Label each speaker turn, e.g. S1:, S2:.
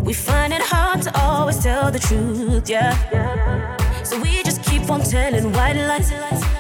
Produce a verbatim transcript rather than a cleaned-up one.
S1: We find it hard to always tell the truth, yeah. So we just keep on telling white lies.